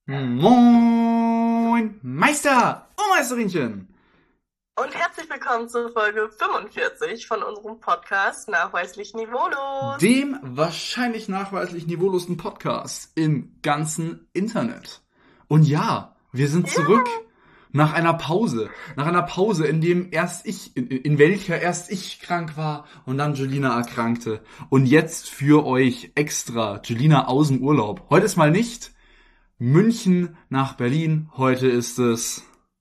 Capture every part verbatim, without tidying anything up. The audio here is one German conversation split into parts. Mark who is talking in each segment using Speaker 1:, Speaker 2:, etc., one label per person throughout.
Speaker 1: Moin, Meister und Meisterinchen.
Speaker 2: Und herzlich willkommen zur Folge fünfundvierzig von unserem Podcast Nachweislich Niveaulos.
Speaker 1: Dem wahrscheinlich nachweislich niveaulosen Podcast im ganzen Internet. Und ja, wir sind zurück ja. nach einer Pause. Nach einer Pause, in dem erst ich, in, in welcher erst ich krank war und dann Julina erkrankte. Und jetzt für euch extra Julina aus dem Urlaub. Heute ist mal nicht München nach Berlin. Heute ist es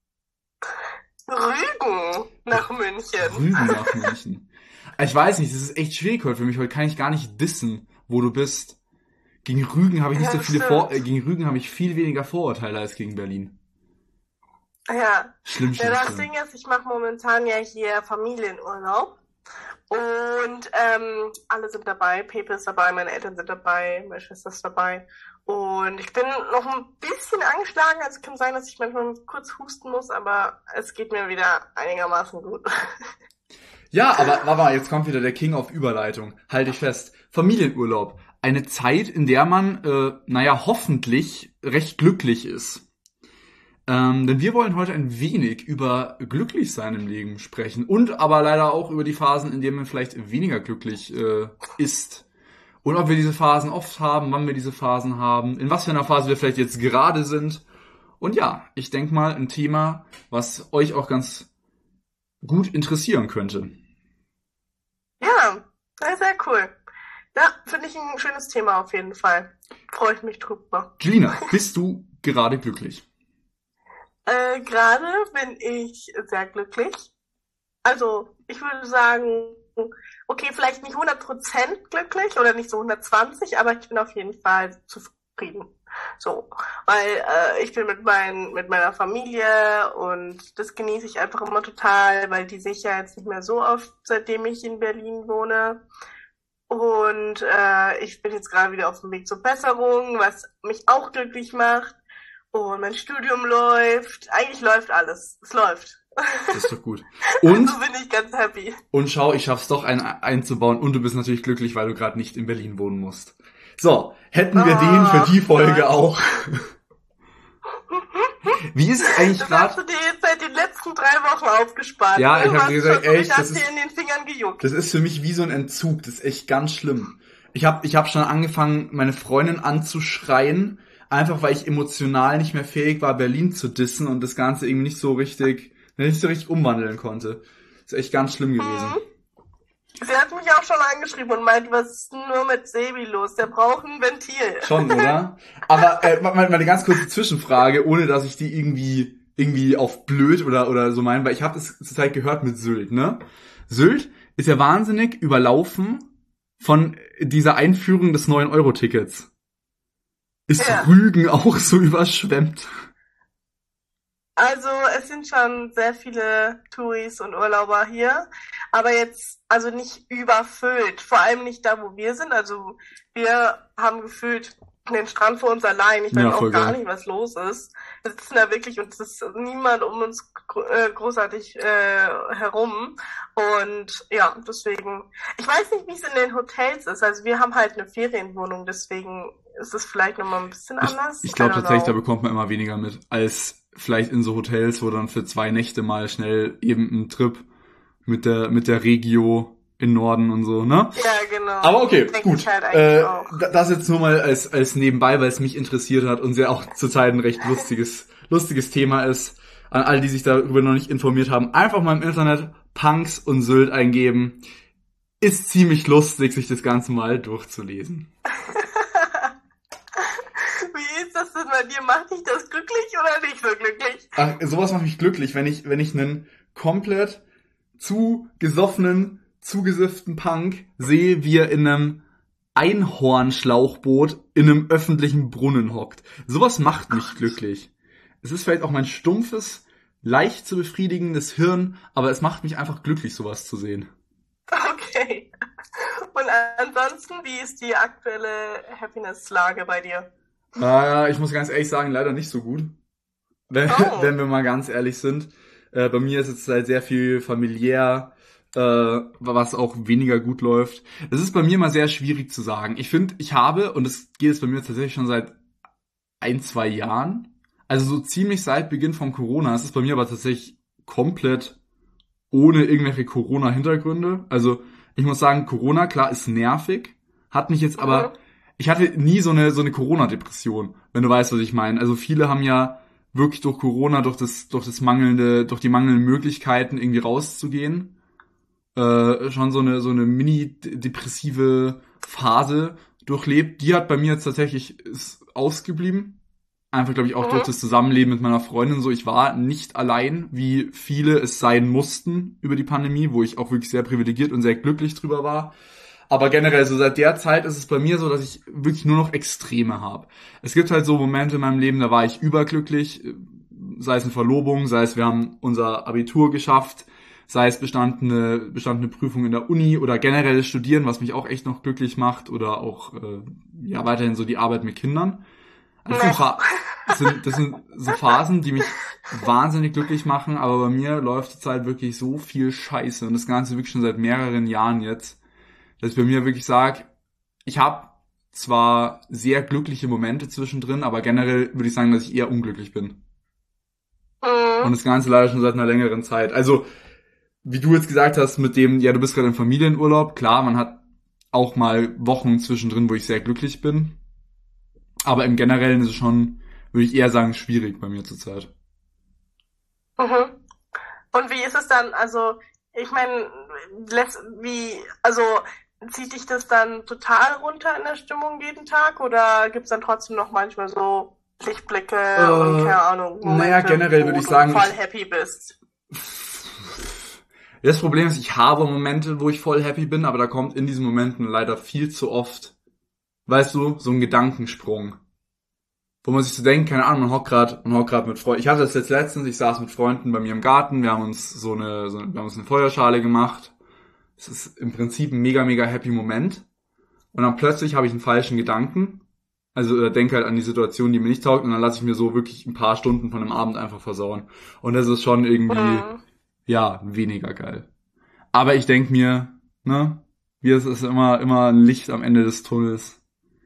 Speaker 2: Rügen nach München.
Speaker 1: Rügen nach München. Ich weiß nicht, das ist echt schwierig heute für mich. Heute kann ich gar nicht dissen, wo du bist. Gegen Rügen habe ich nicht ja, so viele Vor äh, gegen Rügen habe ich viel weniger Vorurteile als gegen Berlin.
Speaker 2: Ja.
Speaker 1: Schlimm, schlimm,
Speaker 2: ja das
Speaker 1: schlimm.
Speaker 2: Ding ist, ich mache momentan ja hier Familienurlaub. Und ähm, alle sind dabei, Pepe ist dabei, meine Eltern sind dabei, meine Schwester ist dabei. Und ich bin noch ein bisschen angeschlagen, also es kann sein, dass ich manchmal kurz husten muss, aber es geht mir wieder einigermaßen gut.
Speaker 1: Ja, aber warte mal, jetzt kommt wieder der King auf Überleitung. Halte ich fest. Familienurlaub. Eine Zeit, in der man, äh, naja, hoffentlich recht glücklich ist. Ähm, denn wir wollen heute ein wenig über glücklich sein im Leben sprechen und aber leider auch über die Phasen, in denen man vielleicht weniger glücklich äh, ist. Und ob wir diese Phasen oft haben, wann wir diese Phasen haben, in was für einer Phase wir vielleicht jetzt gerade sind. Und ja, ich denke mal ein Thema, was euch auch ganz gut interessieren könnte.
Speaker 2: Ja, sehr cool. Ja, finde ich ein schönes Thema auf jeden Fall. Freue ich mich drüber.
Speaker 1: Julina, bist du gerade glücklich?
Speaker 2: Äh, gerade bin ich sehr glücklich. Also, ich würde sagen, okay, vielleicht nicht hundert Prozent glücklich oder nicht so hundertzwanzig, aber ich bin auf jeden Fall zufrieden. So, weil äh, ich bin mit, mein, mit meiner Familie und das genieße ich einfach immer total, weil die sehe ich ja jetzt nicht mehr so oft, seitdem ich in Berlin wohne. Und äh, ich bin jetzt gerade wieder auf dem Weg zur Besserung, was mich auch glücklich macht. Und mein Studium läuft. Eigentlich läuft alles. Es läuft.
Speaker 1: Das ist doch gut. Und
Speaker 2: so bin ich ganz happy.
Speaker 1: Und schau, ich schaff's doch ein, einzubauen und du bist natürlich glücklich, weil du gerade nicht in Berlin wohnen musst. So, hätten wir oh, den für die Folge Gott. auch. Wie ist es eigentlich gerade?
Speaker 2: Das hast du dir jetzt seit den letzten drei Wochen aufgespart.
Speaker 1: Ja, ich habe gesagt, echt, das ist,
Speaker 2: in den Fingern gejuckt.
Speaker 1: Das ist für mich wie so ein Entzug. Das ist echt ganz schlimm. Ich habe ich hab schon angefangen, meine Freundin anzuschreien, einfach weil ich emotional nicht mehr fähig war, Berlin zu dissen und das Ganze irgendwie nicht so richtig, nicht so richtig umwandeln konnte. Das ist echt ganz schlimm gewesen.
Speaker 2: Mhm. Sie hat mich auch schon angeschrieben und meint, was ist denn nur mit Sebi los? Der braucht ein Ventil.
Speaker 1: Schon, oder? Aber äh, mal, mal eine ganz kurze Zwischenfrage, ohne dass ich die irgendwie irgendwie auf blöd oder oder so meine, weil ich habe das zur Zeit gehört mit Sylt, ne? Sylt ist ja wahnsinnig überlaufen von dieser Einführung des neun Euro Tickets. Ist ja. Rügen auch so überschwemmt?
Speaker 2: Also es sind schon sehr viele Touris und Urlauber hier, aber jetzt also nicht überfüllt, vor allem nicht da, wo wir sind. Also wir haben gefühlt den Strand für uns allein. Ich weiß ja, auch gar geil. nicht, was los ist. Wir sitzen da wirklich und es ist niemand um uns äh, großartig äh, herum. Und ja, deswegen, ich weiß nicht, wie es in den Hotels ist. Also wir haben halt eine Ferienwohnung, deswegen ist es vielleicht nochmal ein bisschen anders.
Speaker 1: Ich, ich glaube tatsächlich, know. da bekommt man immer weniger mit, als vielleicht in so Hotels, wo dann für zwei Nächte mal schnell eben ein Trip mit der mit der Regio in Norden und so, ne?
Speaker 2: Ja, genau.
Speaker 1: Aber okay,
Speaker 2: Denk
Speaker 1: gut.
Speaker 2: Halt
Speaker 1: äh, das jetzt nur mal als als nebenbei, weil es mich interessiert hat und sehr auch zurzeit ein recht lustiges lustiges Thema ist. An alle, die sich darüber noch nicht informiert haben, einfach mal im Internet Punks und Sylt eingeben. Ist ziemlich lustig, sich das Ganze mal durchzulesen.
Speaker 2: Wie ist das denn bei dir? Macht dich das glücklich oder nicht so glücklich?
Speaker 1: Ach, sowas macht mich glücklich, wenn ich wenn ich einen komplett zu gesoffenen, zugesifften Punk sehe, wie er in einem Einhornschlauchboot in einem öffentlichen Brunnen hockt. Sowas macht mich Gott. glücklich. Es ist vielleicht auch mein stumpfes, leicht zu befriedigendes Hirn, aber es macht mich einfach glücklich, sowas zu sehen.
Speaker 2: Okay. Und ansonsten, wie ist die aktuelle Happiness-Lage bei dir?
Speaker 1: Äh, ich muss ganz ehrlich sagen, leider nicht so gut. Wenn, oh. wenn wir mal ganz ehrlich sind. Äh, bei mir ist jetzt halt sehr viel familiär, äh, was auch weniger gut läuft. Es ist bei mir mal sehr schwierig zu sagen. Ich finde, ich habe, und das geht jetzt bei mir tatsächlich schon seit ein, zwei Jahren. Also so ziemlich seit Beginn von Corona. Es ist bei mir aber tatsächlich komplett ohne irgendwelche Corona-Hintergründe. Also ich muss sagen, Corona, klar, ist nervig. Hat mich jetzt aber,
Speaker 2: Mhm.
Speaker 1: ich hatte nie so eine, so eine Corona-Depression, wenn du weißt, was ich meine. Also viele haben ja wirklich durch Corona, durch das, durch das mangelnde, durch die mangelnden Möglichkeiten irgendwie rauszugehen, äh, schon so eine, so eine mini-depressive Phase durchlebt. Die hat bei mir jetzt tatsächlich ist ausgeblieben. Einfach, glaube ich, auch durch
Speaker 2: Mhm.
Speaker 1: das Zusammenleben mit meiner Freundin so. Ich war nicht allein, wie viele es sein mussten über die Pandemie, wo ich auch wirklich sehr privilegiert und sehr glücklich drüber war. Aber generell, so seit der Zeit ist es bei mir so, dass ich wirklich nur noch Extreme habe. Es gibt halt so Momente in meinem Leben, da war ich überglücklich, sei es eine Verlobung, sei es wir haben unser Abitur geschafft, sei es bestandene, bestandene Prüfung in der Uni oder generelles Studieren, was mich auch echt noch glücklich macht oder auch äh, ja weiterhin so die Arbeit mit Kindern. Also das sind,
Speaker 2: Noch.
Speaker 1: Pha das sind, das sind so Phasen, die mich wahnsinnig glücklich machen, aber bei mir läuft zurzeit wirklich so viel Scheiße und das Ganze wirklich schon seit mehreren Jahren jetzt, dass ich bei mir wirklich sage, ich habe zwar sehr glückliche Momente zwischendrin, aber generell würde ich sagen, dass ich eher unglücklich bin. Und
Speaker 2: Mhm.
Speaker 1: das Ganze leider schon seit einer längeren Zeit. Also, wie du jetzt gesagt hast, mit dem, ja, du bist gerade im Familienurlaub, klar, man hat auch mal Wochen zwischendrin, wo ich sehr glücklich bin. Aber im Generellen ist es schon, würde ich eher sagen, schwierig bei mir zurzeit.
Speaker 2: Mhm. Und wie ist es dann, also, ich meine, lässt, wie, also, zieht dich das dann total runter in der Stimmung jeden Tag oder gibt's dann trotzdem noch manchmal so Lichtblicke und
Speaker 1: Äh,
Speaker 2: keine Ahnung,
Speaker 1: naja,
Speaker 2: Momente,
Speaker 1: generell würde
Speaker 2: wo
Speaker 1: ich
Speaker 2: du
Speaker 1: sagen,
Speaker 2: voll
Speaker 1: ich,
Speaker 2: happy bist?
Speaker 1: das Problem ist, ich habe Momente, wo ich voll happy bin, aber da kommt in diesen Momenten leider viel zu oft, weißt du, so ein Gedankensprung. Wo man sich so denkt, keine Ahnung, man hockt gerade, man hockt gerade mit Freunden. Ich hatte das jetzt letztens, ich saß mit Freunden bei mir im Garten, wir haben uns so eine, so, wir haben uns eine Feuerschale gemacht. Es ist im Prinzip ein mega, mega happy Moment. Und dann plötzlich habe ich einen falschen Gedanken. Also äh, denke halt an die Situation, die mir nicht taugt, und dann lasse ich mir so wirklich ein paar Stunden von dem Abend einfach versauen. Und das ist schon irgendwie,
Speaker 2: Mhm.
Speaker 1: ja, weniger geil. Aber ich denke mir, ne, wie es ist immer, immer ein Licht am Ende des Tunnels.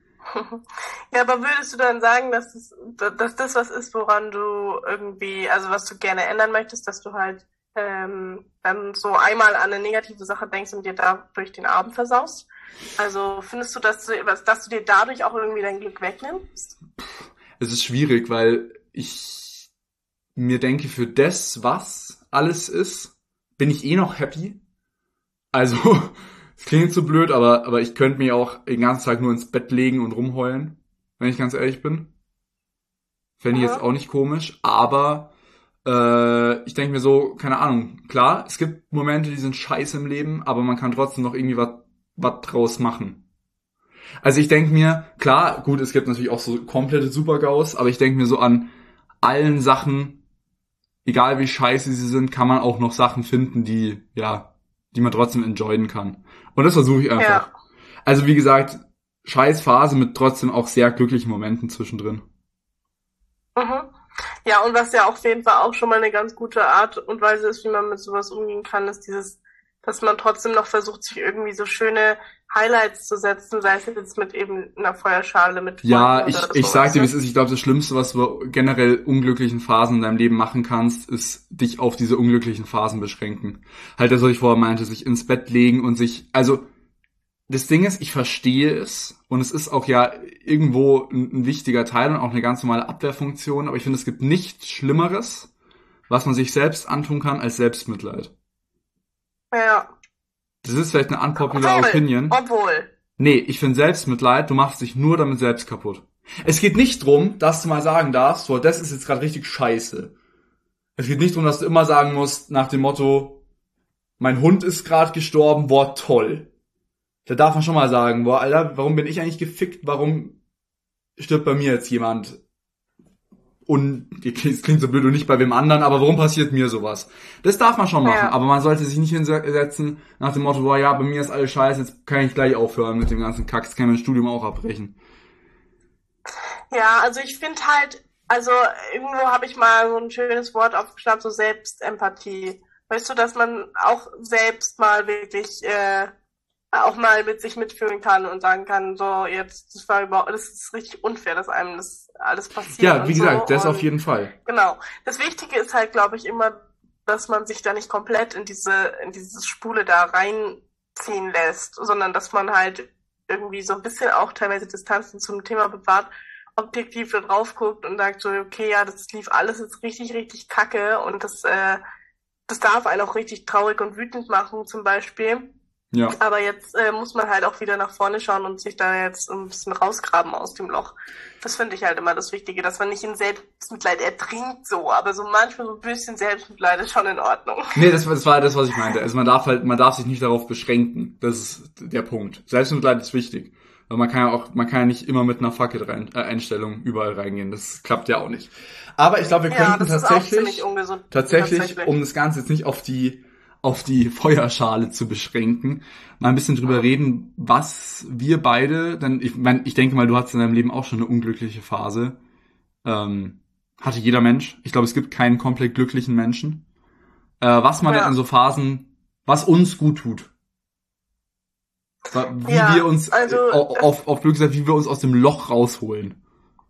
Speaker 2: Ja, aber würdest du dann sagen, dass das, dass das was ist, woran du irgendwie, also was du gerne ändern möchtest, dass du halt ähm, dann so einmal an eine negative Sache denkst und dir dadurch den Abend versaust? Also findest du, dass du, was- dass du dir dadurch auch irgendwie dein Glück wegnimmst?
Speaker 1: Es ist schwierig, weil ich mir denke, für das, was alles ist, bin ich eh noch happy. Also, es klingt so blöd, aber, aber ich könnte mir auch den ganzen Tag nur ins Bett legen und rumheulen, wenn ich ganz ehrlich bin. Fände ich jetzt
Speaker 2: Mhm.
Speaker 1: auch nicht komisch, aber äh, ich denke mir so, keine Ahnung, klar, es gibt Momente, die sind scheiße im Leben, aber man kann trotzdem noch irgendwie was was draus machen. Also ich denke mir, klar, gut, es gibt natürlich auch so komplette Super-GAUs, aber ich denke mir so an allen Sachen, egal wie scheiße sie sind, kann man auch noch Sachen finden, die, ja, die man trotzdem enjoyen kann. Und das versuche ich einfach.
Speaker 2: Ja.
Speaker 1: Also wie gesagt, scheiß Phase mit trotzdem auch sehr glücklichen Momenten zwischendrin.
Speaker 2: Mhm. Ja, und was ja auf jeden Fall auch schon mal eine ganz gute Art und Weise ist, wie man mit sowas umgehen kann, ist dieses, dass man trotzdem noch versucht, sich irgendwie so schöne Highlights zu setzen, sei es jetzt mit eben einer Feuerschale mit Freunden
Speaker 1: Ja,
Speaker 2: oder
Speaker 1: ich, ich
Speaker 2: so,
Speaker 1: sag
Speaker 2: weißt
Speaker 1: dir, wie es
Speaker 2: du?
Speaker 1: ist. Ich glaube, das Schlimmste, was du generell unglücklichen Phasen in deinem Leben machen kannst, ist dich auf diese unglücklichen Phasen beschränken. Halt das, was ich vorher meinte, sich ins Bett legen und sich, also das Ding ist, ich verstehe es und es ist auch ja irgendwo ein, ein wichtiger Teil und auch eine ganz normale Abwehrfunktion, aber ich finde, es gibt nichts Schlimmeres, was man sich selbst antun kann, als Selbstmitleid.
Speaker 2: Ja.
Speaker 1: Das ist vielleicht eine unpopular
Speaker 2: Obwohl,
Speaker 1: Opinion.
Speaker 2: obwohl.
Speaker 1: Nee, ich finde Selbstmitleid, du machst dich nur damit selbst kaputt. Es geht nicht drum, dass du mal sagen darfst, so, das ist jetzt gerade richtig scheiße. Es geht nicht drum, dass du immer sagen musst, nach dem Motto, mein Hund ist gerade gestorben, boah, toll. Da darf man schon mal sagen, boah, Alter, warum bin ich eigentlich gefickt? Warum stirbt bei mir jetzt jemand? Und es klingt so blöd und nicht bei wem anderen, aber warum passiert mir sowas? Das darf man schon machen,
Speaker 2: Ja.
Speaker 1: aber man sollte sich nicht hinsetzen nach dem Motto, boah, ja, bei mir ist alles scheiße, jetzt kann ich gleich aufhören mit dem ganzen Kack, jetzt kann ich mein Studium auch abbrechen.
Speaker 2: Ja, also ich finde halt, also irgendwo habe ich mal so ein schönes Wort aufgeschnappt, so Selbstempathie. Weißt du, dass man auch selbst mal wirklich äh, auch mal mit sich mitfühlen kann und sagen kann, so jetzt, das war überhaupt, das ist richtig unfair, dass einem das alles passiert
Speaker 1: Ja, wie
Speaker 2: und so.
Speaker 1: gesagt, das auf
Speaker 2: Und
Speaker 1: jeden Fall.
Speaker 2: genau. Das Wichtige ist halt, glaube ich, immer, dass man sich da nicht komplett in diese, in dieses Spule da reinziehen lässt, sondern dass man halt irgendwie so ein bisschen auch teilweise Distanzen zum Thema bewahrt, objektiv da drauf guckt und sagt so, okay, ja, das lief alles jetzt richtig, richtig kacke und das, äh, das darf einen auch richtig traurig und wütend machen, zum Beispiel.
Speaker 1: Ja.
Speaker 2: Aber jetzt äh, muss man halt auch wieder nach vorne schauen und sich da jetzt ein bisschen rausgraben aus dem Loch. Das finde ich halt immer das Wichtige, dass man nicht in Selbstmitleid ertrinkt so, aber so manchmal so ein bisschen Selbstmitleid ist schon in Ordnung.
Speaker 1: Nee, das, das war das, was ich meinte. Also man darf halt, man darf sich nicht darauf beschränken. Das ist der Punkt. Selbstmitleid ist wichtig. Weil man kann ja auch, man kann ja nicht immer mit einer Fuck-it-Einstellung überall reingehen. Das klappt ja auch nicht. Aber ich glaube, wir
Speaker 2: Ja,
Speaker 1: könnten
Speaker 2: das ist auch
Speaker 1: tatsächlich,
Speaker 2: ziemlich ungesund.
Speaker 1: tatsächlich,
Speaker 2: Tatsächlich.
Speaker 1: um das Ganze jetzt nicht auf die, auf die Feuerschale zu beschränken, mal ein bisschen drüber reden, was wir beide, denn ich mein, ich denke mal, du hattest in deinem Leben auch schon eine unglückliche Phase. Ähm, hatte jeder Mensch. Ich glaube, es gibt keinen komplett glücklichen Menschen. Äh, was man
Speaker 2: Ja.
Speaker 1: denn in so Phasen, was uns gut tut. Wie
Speaker 2: Ja,
Speaker 1: wir uns,
Speaker 2: also,
Speaker 1: äh, auf, auf Glück gesagt, wie wir uns aus dem Loch rausholen.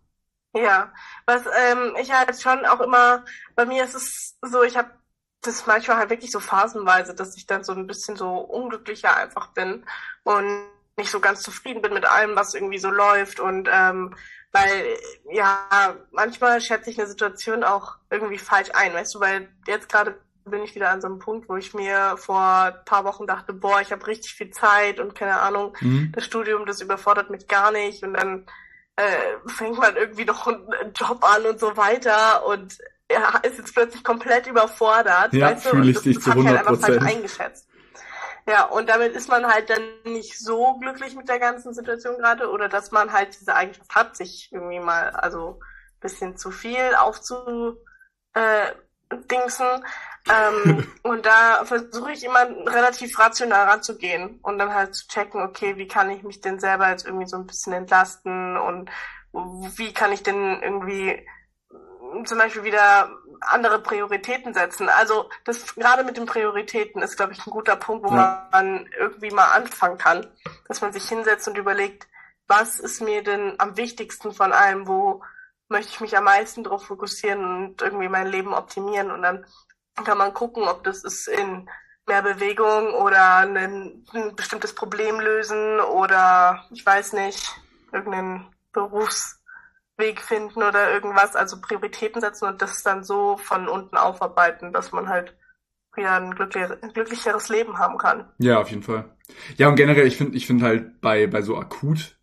Speaker 2: Ja, was ähm, ich halt schon auch immer, bei mir ist es so, ich habe das manchmal halt wirklich so phasenweise, dass ich dann so ein bisschen so unglücklicher einfach bin und nicht so ganz zufrieden bin mit allem, was irgendwie so läuft und ähm, weil ja, manchmal schätze ich eine Situation auch irgendwie falsch ein, weißt du, weil jetzt gerade bin ich wieder an so einem Punkt, wo ich mir vor ein paar Wochen dachte, boah, ich habe richtig viel Zeit und keine Ahnung,
Speaker 1: Mhm.
Speaker 2: das Studium, das überfordert mich gar nicht und dann äh, fängt man irgendwie noch einen Job an und so weiter und er ist jetzt plötzlich komplett überfordert,
Speaker 1: Ja,
Speaker 2: weißt du,
Speaker 1: fühle
Speaker 2: und
Speaker 1: ich
Speaker 2: das,
Speaker 1: dich
Speaker 2: das
Speaker 1: zu
Speaker 2: habe ich halt
Speaker 1: hundert
Speaker 2: einfach falsch
Speaker 1: Prozent.
Speaker 2: eingeschätzt. Ja, und damit ist man halt dann nicht so glücklich mit der ganzen Situation gerade oder dass man halt diese Eigenschaft hat, sich irgendwie mal also ein bisschen zu viel aufzu äh, dingsen. Ähm, und da versuche ich immer relativ rational ranzugehen und dann halt zu checken, okay, wie kann ich mich denn selber jetzt irgendwie so ein bisschen entlasten und wie kann ich denn irgendwie zum Beispiel wieder andere Prioritäten setzen. Also das gerade mit den Prioritäten ist, glaube ich, ein guter Punkt, wo
Speaker 1: Ja.
Speaker 2: man irgendwie mal anfangen kann, dass man sich hinsetzt und überlegt, was ist mir denn am wichtigsten von allem, wo möchte ich mich am meisten drauf fokussieren und irgendwie mein Leben optimieren und dann kann man gucken, ob das ist in mehr Bewegung oder ein, ein bestimmtes Problem lösen oder ich weiß nicht, irgendeinen Berufsweg finden oder irgendwas, also Prioritäten setzen und das dann so von unten aufarbeiten, dass man halt wieder ein glücklicheres, ein glücklicheres Leben haben kann.
Speaker 1: Ja, auf jeden Fall. Ja, und generell, ich finde, ich finde halt bei, bei so akut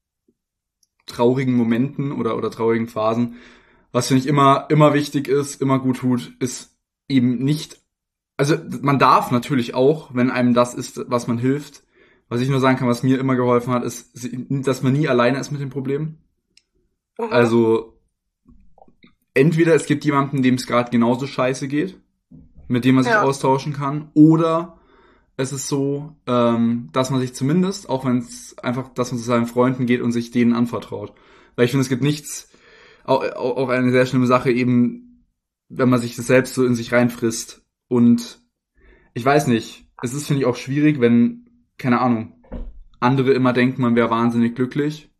Speaker 1: traurigen Momenten oder, oder traurigen Phasen, was finde ich immer, immer wichtig ist, immer gut tut, ist eben nicht, also man darf natürlich auch, wenn einem das ist, was man hilft, was ich nur sagen kann, was mir immer geholfen hat, ist, dass man nie alleine ist mit dem Problem.
Speaker 2: Mhm.
Speaker 1: Also entweder es gibt jemanden, dem es gerade genauso scheiße geht, mit dem man sich
Speaker 2: Ja.
Speaker 1: austauschen kann, oder es ist so, ähm, dass man sich zumindest, auch wenn es einfach, dass man zu seinen Freunden geht und sich denen anvertraut. Weil ich finde, es gibt nichts, auch, auch eine sehr schlimme Sache eben, wenn man sich das selbst so in sich reinfrisst. Und ich weiß nicht, es ist, finde ich, auch schwierig, wenn, keine Ahnung, andere immer denken, man wäre wahnsinnig glücklich.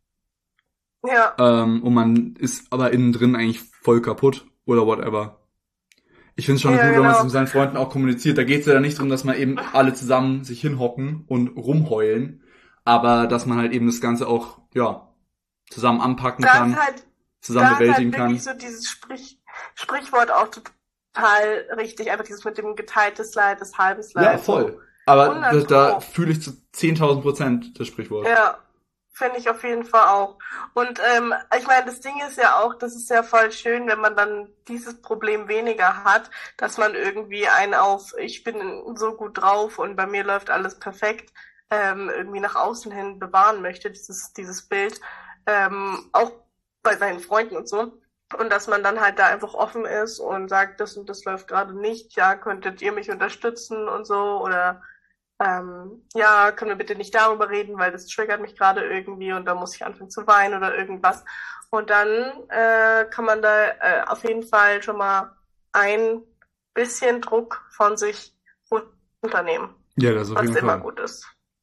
Speaker 2: Ja.
Speaker 1: Ähm, und man ist aber innen drin eigentlich voll kaputt oder whatever. Ich finde es schon
Speaker 2: Ja,
Speaker 1: gut, wenn man es
Speaker 2: genau.
Speaker 1: mit seinen Freunden auch kommuniziert. Da geht es ja nicht darum, dass man eben alle zusammen sich hinhocken und rumheulen, aber dass man halt eben das Ganze auch, ja, zusammen anpacken
Speaker 2: Da
Speaker 1: kann,
Speaker 2: ist halt,
Speaker 1: zusammen
Speaker 2: da ist halt
Speaker 1: bewältigen kann.
Speaker 2: wirklich so dieses Sprich, Sprichwort auch total richtig, einfach dieses mit dem geteiltes Leid, das halbes Leid.
Speaker 1: Ja, voll. Aber da,
Speaker 2: hundert
Speaker 1: da
Speaker 2: Pro.
Speaker 1: fühle ich zu zehntausend Prozent das Sprichwort.
Speaker 2: Ja, finde ich auf jeden Fall auch. Und ähm, ich meine, das Ding ist ja auch, das ist ja voll schön, wenn man dann dieses Problem weniger hat, dass man irgendwie einen auf, ich bin so gut drauf und bei mir läuft alles perfekt, ähm, irgendwie nach außen hin bewahren möchte, dieses, dieses Bild, ähm, auch bei seinen Freunden und so. Und dass man dann halt da einfach offen ist und sagt, das und das läuft gerade nicht, ja, könntet ihr mich unterstützen und so, oder ähm, ja, können wir bitte nicht darüber reden, weil das triggert mich gerade irgendwie und da muss ich anfangen zu weinen oder irgendwas. Und dann äh, kann man da äh, auf jeden Fall schon mal ein bisschen Druck von sich runternehmen,
Speaker 1: Ja, das auf
Speaker 2: was
Speaker 1: jeden
Speaker 2: immer
Speaker 1: Fall.
Speaker 2: gut ist.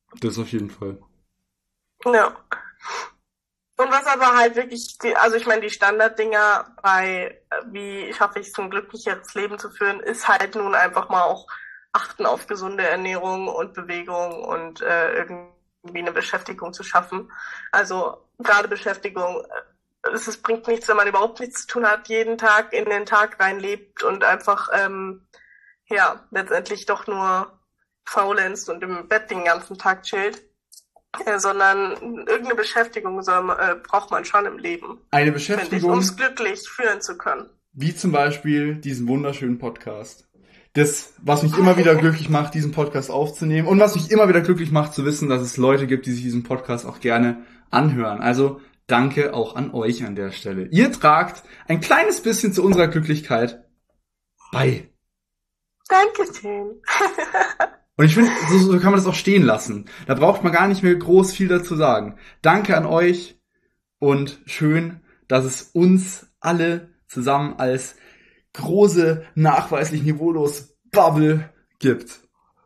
Speaker 1: Das auf jeden Fall.
Speaker 2: Ja. Und was aber halt wirklich, die, also ich meine, die Standarddinger bei, äh, wie schaffe ich es, ein glücklicheres Leben zu führen, ist halt nun einfach mal auch achten auf gesunde Ernährung und Bewegung und äh, irgendwie eine Beschäftigung zu schaffen. Also gerade Beschäftigung, äh, es, es bringt nichts, wenn man überhaupt nichts zu tun hat, jeden Tag in den Tag reinlebt und einfach, ähm, ja, letztendlich doch nur faulenzt und im Bett den ganzen Tag chillt. Ja, sondern irgendeine Beschäftigung soll, äh, braucht man schon im Leben,
Speaker 1: Eine
Speaker 2: finde ich,
Speaker 1: Beschäftigung,
Speaker 2: um es glücklich führen zu können.
Speaker 1: wie zum Beispiel diesen wunderschönen Podcast. Das, was mich immer wieder glücklich macht, diesen Podcast aufzunehmen und was mich immer wieder glücklich macht, zu wissen, dass es Leute gibt, die sich diesen Podcast auch gerne anhören. Also danke auch an euch an der Stelle. Ihr tragt ein kleines bisschen zu unserer Glücklichkeit bei.
Speaker 2: Dankeschön.
Speaker 1: Und ich finde, so, so kann man das auch stehen lassen. Da braucht man gar nicht mehr groß viel dazu sagen. Danke an euch und schön, dass es uns alle zusammen als große, nachweislich niveaulos Bubble gibt.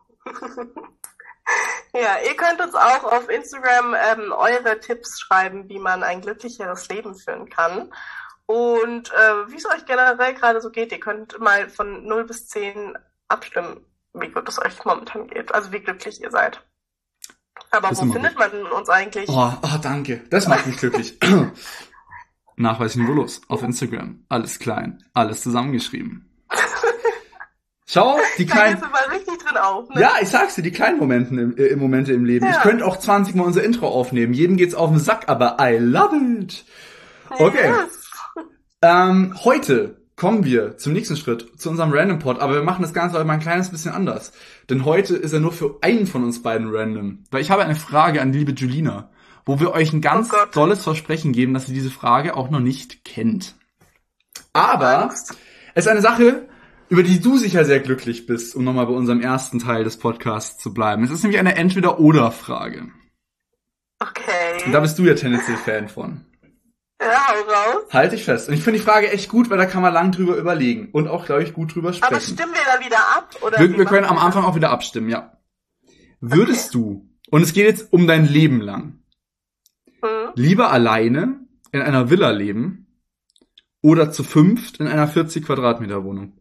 Speaker 2: Ja, ihr könnt uns auch auf Instagram ähm, eure Tipps schreiben, wie man ein glücklicheres Leben führen kann. Und äh, wie es euch generell gerade so geht. Ihr könnt mal von null bis zehn abstimmen, wie gut es euch momentan geht. Also wie glücklich ihr seid. Aber
Speaker 1: Das ist
Speaker 2: wo
Speaker 1: immer
Speaker 2: findet man uns eigentlich?
Speaker 1: Oh, oh, danke. Das macht mich glücklich. Nachweislich niveaulos auf Instagram. Alles klein, alles zusammengeschrieben. Schau, die
Speaker 2: Da
Speaker 1: kleinen...
Speaker 2: gehst du mal richtig drin auf, ne?
Speaker 1: Ja, ich sag's dir, die kleinen Momente im, äh, Momente im Leben.
Speaker 2: Ja.
Speaker 1: Ich könnte auch zwanzig Mal unser Intro aufnehmen. Jedem geht's auf den Sack, aber I love it. Okay.
Speaker 2: Yes.
Speaker 1: Ähm, heute kommen wir zum nächsten Schritt, zu unserem Random Pod, aber wir machen das Ganze heute mal ein kleines bisschen anders. Denn heute ist er nur für einen von uns beiden random. Weil ich habe eine Frage an die liebe Julina, wo wir euch ein ganz
Speaker 2: Oh Gott.
Speaker 1: tolles Versprechen geben, dass ihr diese Frage auch noch nicht kennt. Aber
Speaker 2: Angst.
Speaker 1: es ist eine Sache, über die du sicher sehr glücklich bist, um nochmal bei unserem ersten Teil des Podcasts zu bleiben. Es ist nämlich eine Entweder-Oder-Frage.
Speaker 2: Okay.
Speaker 1: Und da bist du ja tendenziell Fan von.
Speaker 2: Ja, hau raus.
Speaker 1: Halte ich fest. Und ich finde die Frage echt gut, weil da kann man lang drüber überlegen und auch, glaube ich, gut drüber sprechen.
Speaker 2: Aber stimmen wir da wieder ab? Oder
Speaker 1: Wir,
Speaker 2: wie
Speaker 1: wir können
Speaker 2: machen
Speaker 1: am
Speaker 2: wir
Speaker 1: Anfang auch wieder abstimmen, ja. Würdest du, und es geht jetzt um dein Leben lang,
Speaker 2: das? Hm?
Speaker 1: lieber alleine in einer Villa leben oder zu fünft in einer vierzig Quadratmeter Wohnung?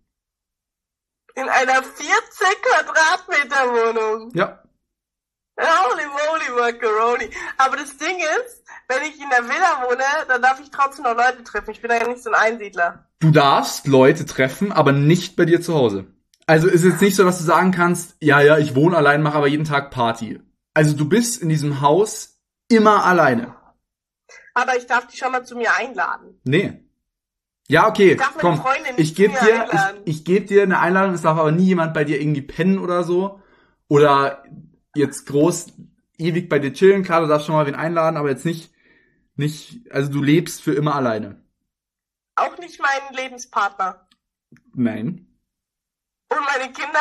Speaker 2: In einer vierzig Quadratmeter Wohnung.
Speaker 1: Ja.
Speaker 2: Holy moly macaroni. Aber das Ding ist, wenn ich in der Villa wohne, dann darf ich trotzdem noch Leute treffen. Ich bin ja nicht so ein Einsiedler.
Speaker 1: Du darfst Leute treffen, aber nicht bei dir zu Hause. Also ist jetzt nicht so, dass du sagen kannst, ja, ja, ich wohne allein, mache aber jeden Tag Party. Also du bist in diesem Haus immer alleine.
Speaker 2: Aber ich darf die schon mal zu mir einladen.
Speaker 1: Nee. Ja, okay,
Speaker 2: Ich darf meine
Speaker 1: komm,
Speaker 2: Freundin nicht
Speaker 1: ich gebe
Speaker 2: zu mir
Speaker 1: dir,
Speaker 2: einladen.
Speaker 1: ich, ich gebe dir eine Einladung, es darf aber nie jemand bei dir irgendwie pennen oder so. Oder jetzt groß ewig bei dir chillen. Klar, du darfst schon mal wen einladen, aber jetzt nicht, nicht, also du lebst für immer alleine.
Speaker 2: Auch nicht meinen Lebenspartner.
Speaker 1: Nein.
Speaker 2: Und meine Kinder?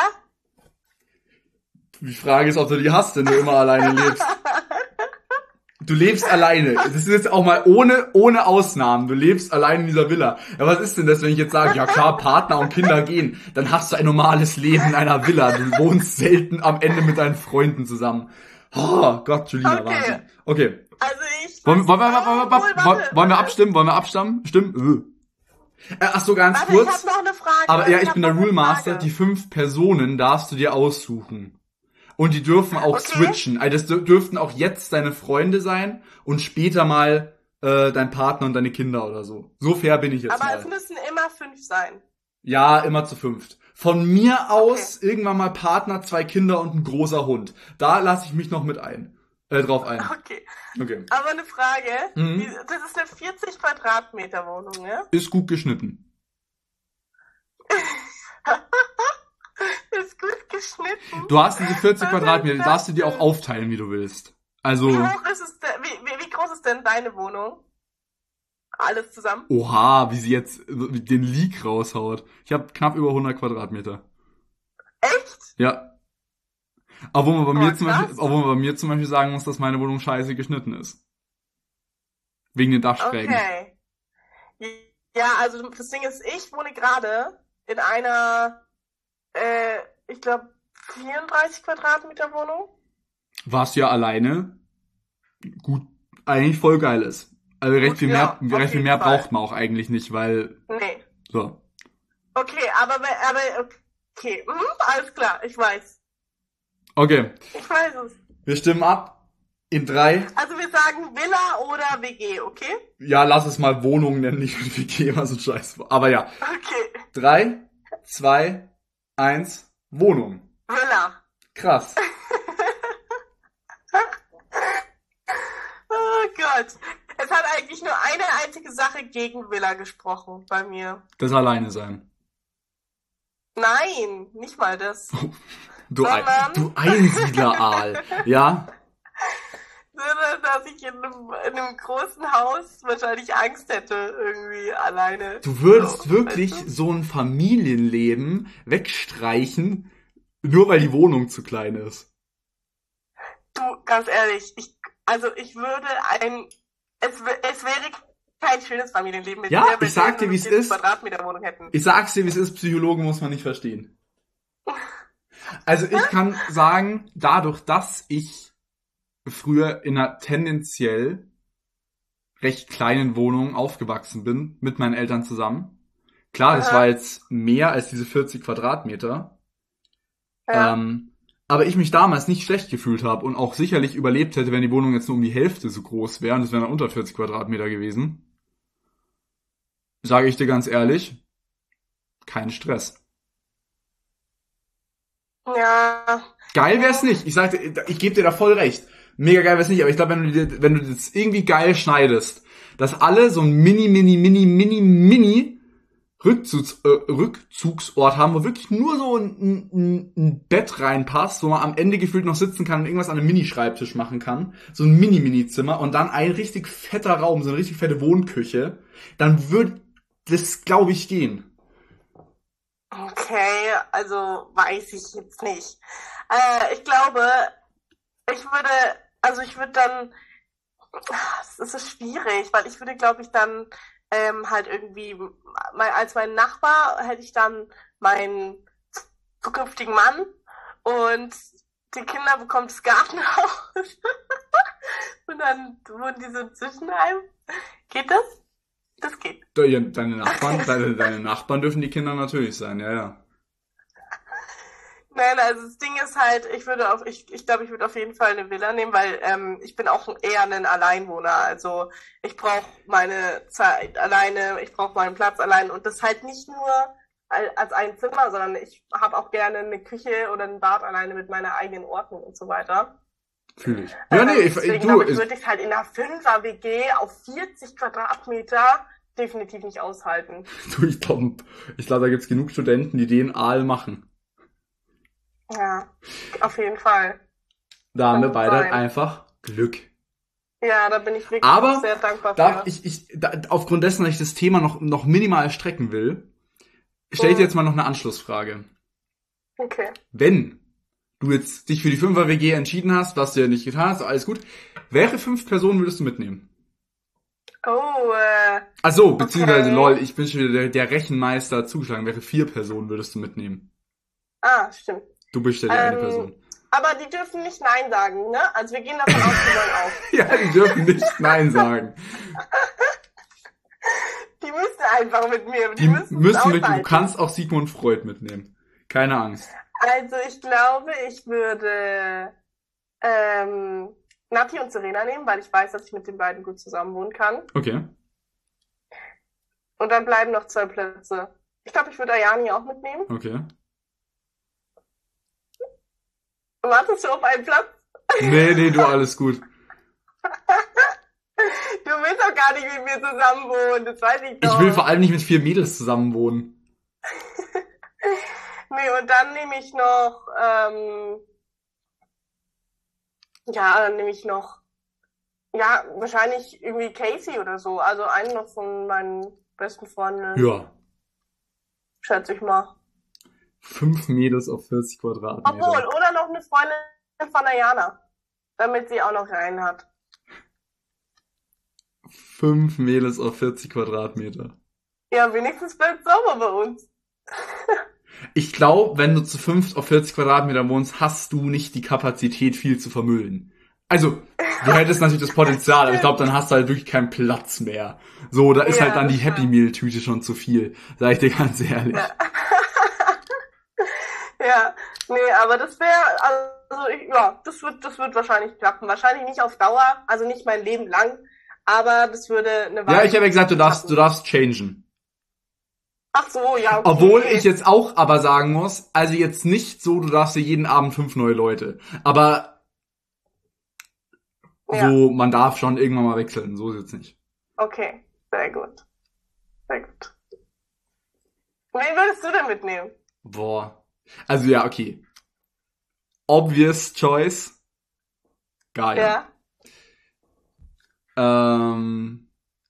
Speaker 1: Die Frage ist, ob du die hast, wenn du immer alleine lebst. Du lebst alleine. Das ist jetzt auch mal ohne, ohne Ausnahmen. Du lebst allein in dieser Villa. Ja, was ist denn das, wenn ich jetzt sage, ja klar, Partner und Kinder gehen, dann hast du ein normales Leben in einer Villa. Du wohnst selten am Ende mit deinen Freunden zusammen. Oh Gott, Julina,
Speaker 2: Okay.
Speaker 1: Wahnsinn. Okay.
Speaker 2: Also ich...
Speaker 1: Wollen, wollen, wir, wollen, wir,
Speaker 2: Obwohl,
Speaker 1: wollen,
Speaker 2: warte,
Speaker 1: wollen wir
Speaker 2: warte.
Speaker 1: abstimmen? Wollen wir abstimmen? Stimmen? Äh, ach so, ganz
Speaker 2: Warte, ich
Speaker 1: kurz.
Speaker 2: hab noch eine Frage.
Speaker 1: Aber ja, ich
Speaker 2: hab
Speaker 1: bin der
Speaker 2: noch eine
Speaker 1: Rule Master.
Speaker 2: Frage.
Speaker 1: Die fünf Personen darfst du dir aussuchen. Und die dürfen auch
Speaker 2: Okay.
Speaker 1: switchen. Also das dür- dürften auch jetzt deine Freunde sein und später mal äh, dein Partner und deine Kinder oder so. So fair bin ich jetzt
Speaker 2: Aber
Speaker 1: mal.
Speaker 2: es müssen immer fünf sein.
Speaker 1: Ja, immer zu fünft. Von mir aus irgendwann mal Partner, zwei Kinder und ein großer Hund. Da lasse ich mich noch mit ein. Äh, drauf ein.
Speaker 2: Okay.
Speaker 1: Okay.
Speaker 2: Aber eine Frage.
Speaker 1: Mhm.
Speaker 2: Die, das ist eine vierzig Quadratmeter Wohnung, ja?
Speaker 1: Ist gut geschnitten.
Speaker 2: Ist gut geschnitten.
Speaker 1: Du hast diese vierzig
Speaker 2: Was
Speaker 1: Quadratmeter, die
Speaker 2: ist
Speaker 1: darfst du dir
Speaker 2: das
Speaker 1: auch aufteilen, wie du willst. Also,
Speaker 2: Wie hoch ist es denn, wie, wie, wie groß ist denn deine Wohnung? Alles zusammen?
Speaker 1: oha, wie sie jetzt den Leak raushaut. Ich habe knapp über hundert Quadratmeter.
Speaker 2: Echt?
Speaker 1: Ja. Obwohl man bei
Speaker 2: Oh,
Speaker 1: mir zum Beispiel,
Speaker 2: krass.
Speaker 1: obwohl man bei mir zum Beispiel sagen muss, dass meine Wohnung scheiße geschnitten ist. Wegen den Dachschrägen.
Speaker 2: Okay. Ja, also das Ding ist, ich wohne gerade in einer, äh, ich glaube, vierunddreißig Quadratmeter Wohnung.
Speaker 1: Was ja alleine gut, eigentlich voll geil ist. Also recht
Speaker 2: Gut,
Speaker 1: viel
Speaker 2: ja,
Speaker 1: mehr,
Speaker 2: auf
Speaker 1: recht viel
Speaker 2: jeden
Speaker 1: mehr
Speaker 2: Fall.
Speaker 1: braucht man auch eigentlich nicht, weil,
Speaker 2: Nee.
Speaker 1: so.
Speaker 2: Okay, aber, aber okay, mhm, alles klar, ich weiß.
Speaker 1: Okay,
Speaker 2: Ich weiß es.
Speaker 1: wir stimmen ab. In drei,
Speaker 2: Also wir sagen Villa oder W G, okay?
Speaker 1: ja, lass es mal Wohnung nennen, nicht W G, was ein Scheiß. Aber ja,
Speaker 2: Okay.
Speaker 1: drei, zwei, eins, Wohnung.
Speaker 2: Villa.
Speaker 1: Krass.
Speaker 2: Oh Gott. Es hat eigentlich nur eine einzige Sache gegen Villa gesprochen bei mir.
Speaker 1: Das alleine sein.
Speaker 2: Nein, nicht mal das.
Speaker 1: Du, ein,
Speaker 2: Sondern-
Speaker 1: du Einsiedleraal. Ja?
Speaker 2: Sondern, dass ich in einem, in einem großen Haus wahrscheinlich Angst hätte, irgendwie alleine.
Speaker 1: Du würdest
Speaker 2: So,
Speaker 1: wirklich
Speaker 2: weißt du?
Speaker 1: so ein Familienleben wegstreichen, nur weil die Wohnung zu klein ist.
Speaker 2: Du, ganz ehrlich, ich, also ich würde ein, es, wär- es wäre kein schönes Familienleben mit
Speaker 1: Ja,
Speaker 2: mir,
Speaker 1: ich
Speaker 2: wenn
Speaker 1: sag
Speaker 2: wir
Speaker 1: dir, wie's
Speaker 2: nur eine
Speaker 1: ist.
Speaker 2: Quadratmeter Wohnung hätten.
Speaker 1: Ich sag's dir, wie es ist, Psychologen muss man nicht verstehen. Also ich kann sagen, dadurch, dass ich früher in einer tendenziell recht kleinen Wohnung aufgewachsen bin, mit meinen Eltern zusammen. Klar, das
Speaker 2: Aha.
Speaker 1: war jetzt mehr als diese vierzig Quadratmeter.
Speaker 2: Ja.
Speaker 1: Ähm, aber ich mich damals nicht schlecht gefühlt habe und auch sicherlich überlebt hätte, wenn die Wohnung jetzt nur um die Hälfte so groß wäre und es wären dann unter vierzig Quadratmeter gewesen. Sage ich dir ganz ehrlich, kein Stress.
Speaker 2: Ja.
Speaker 1: Geil wär's nicht. Ich sagte, ich gebe dir da voll recht. Mega geil wär's nicht, aber ich glaube, wenn du dir, wenn du das irgendwie geil schneidest, dass alle so ein mini, mini, mini, mini, mini Rückzugs, äh, Rückzugsort haben, wo wirklich nur so ein, ein, ein Bett reinpasst, wo man am Ende gefühlt noch sitzen kann und irgendwas an einem Mini-Schreibtisch machen kann. So ein Mini-Mini-Zimmer und dann ein richtig fetter Raum, so eine richtig fette Wohnküche. Dann würde das, glaube ich, gehen.
Speaker 2: Okay, also weiß ich jetzt nicht. Äh, ich glaube, ich würde, also ich würde dann, das ist schwierig, weil ich würde, glaube ich, dann ähm, halt irgendwie, mein, als mein Nachbar hätte ich dann meinen zukünftigen Mann und die Kinder bekommt das Gartenhaus und dann wohnen die so zwischen einem. Geht das? Das geht.
Speaker 1: Deine Nachbarn, deine, deine Nachbarn dürfen die Kinder natürlich sein, ja, ja.
Speaker 2: Nein, also das Ding ist halt, ich würde auf, ich, ich glaube, ich würde auf jeden Fall eine Villa nehmen, weil ähm, ich bin auch eher ein Alleinwohner. Also ich brauche meine Zeit alleine, ich brauche meinen Platz allein und das halt nicht nur al- als ein Zimmer, sondern ich habe auch gerne eine Küche oder ein Bad alleine mit meiner eigenen Ordnung und so weiter.
Speaker 1: Fühle ich. Ja, nee, ich,
Speaker 2: Deswegen
Speaker 1: du,
Speaker 2: glaube ich,
Speaker 1: ist,
Speaker 2: würde ich halt in einer Fünfer-W G auf vierzig Quadratmeter definitiv nicht aushalten.
Speaker 1: du, ich glaube, ich glaub, da gibt's genug Studenten, die den Aal machen.
Speaker 2: Ja, auf jeden Fall.
Speaker 1: Da haben wir
Speaker 2: Kann
Speaker 1: beide
Speaker 2: sein.
Speaker 1: einfach Glück.
Speaker 2: Ja, da bin ich wirklich
Speaker 1: Aber
Speaker 2: sehr dankbar
Speaker 1: Da
Speaker 2: für.
Speaker 1: ich, ich, da, aufgrund dessen, dass ich das Thema noch, noch minimal strecken will, stell ich dir
Speaker 2: Mhm.
Speaker 1: jetzt mal noch eine Anschlussfrage.
Speaker 2: Okay.
Speaker 1: Wenn du jetzt dich für die Fünfer-W G entschieden hast, was du ja nicht getan hast, alles gut, welche fünf Personen würdest du mitnehmen?
Speaker 2: Oh, äh,
Speaker 1: Ach so, beziehungsweise,
Speaker 2: Okay.
Speaker 1: lol, ich bin schon wieder der, der Rechenmeister zugeschlagen. Welche vier Personen würdest du mitnehmen?
Speaker 2: ah, stimmt.
Speaker 1: Du bist ja die eine
Speaker 2: Ähm,
Speaker 1: Person.
Speaker 2: Aber die dürfen nicht Nein sagen, ne? Also wir gehen davon aus, die wollen auch.
Speaker 1: Ja, die dürfen nicht Nein sagen.
Speaker 2: Die müssen einfach mit mir, die,
Speaker 1: Die
Speaker 2: müssen es
Speaker 1: müssen mit, du
Speaker 2: aushalten.
Speaker 1: kannst auch Sigmund Freud mitnehmen. Keine Angst.
Speaker 2: Also ich glaube, ich würde ähm, Nati und Serena nehmen, weil ich weiß, dass ich mit den beiden gut zusammen wohnen kann.
Speaker 1: Okay.
Speaker 2: Und dann bleiben noch zwei Plätze. Ich glaube, ich würde Ayani auch mitnehmen.
Speaker 1: Okay.
Speaker 2: Wartest du auf einen Platz?
Speaker 1: Nee, nee, du, alles gut.
Speaker 2: Du willst doch gar nicht mit mir zusammen wohnen, das weiß ich doch.
Speaker 1: Ich will vor allem nicht mit vier Mädels zusammen wohnen.
Speaker 2: Nee, und dann nehme ich noch, ähm, ja, dann nehme ich noch, ja, wahrscheinlich irgendwie Casey oder so. Also einen noch von meinen besten Freunden,
Speaker 1: Ja.
Speaker 2: schätze ich mal.
Speaker 1: Fünf Mädels auf vierzig Quadratmeter.
Speaker 2: Obwohl, oder noch eine Freundin von Ayana, damit sie auch noch rein hat.
Speaker 1: Fünf Mädels auf vierzig Quadratmeter.
Speaker 2: Ja, wenigstens bleibt sauber bei uns.
Speaker 1: Ich glaube, wenn du zu fünft auf vierzig Quadratmeter wohnst, hast du nicht die Kapazität, viel zu vermüllen. Also, du hättest natürlich das Potenzial, aber ich glaube, dann hast du halt wirklich keinen Platz mehr. So, da ist
Speaker 2: Ja,
Speaker 1: halt dann die
Speaker 2: das
Speaker 1: Happy
Speaker 2: stimmt.
Speaker 1: Meal Tüte schon zu viel, sag ich dir ganz ehrlich.
Speaker 2: Ja. Ja, nee, aber das wäre, also ich, ja, das wird, das wird wahrscheinlich klappen. Wahrscheinlich nicht auf Dauer, also nicht mein Leben lang, aber das würde eine Weile
Speaker 1: Ja, ich habe ja gesagt, du darfst,
Speaker 2: klappen.
Speaker 1: du darfst changen.
Speaker 2: Ach so, ja, okay.
Speaker 1: Obwohl ich jetzt auch aber sagen muss, also jetzt nicht so, du darfst dir jeden Abend fünf neue Leute. Aber
Speaker 2: Ja,
Speaker 1: so, man darf schon irgendwann mal wechseln, so ist jetzt nicht.
Speaker 2: okay, sehr gut. Sehr gut. Wen würdest du denn mitnehmen?
Speaker 1: Boah. Also ja, okay. Obvious choice. Gaia.
Speaker 2: Ja.
Speaker 1: Ähm,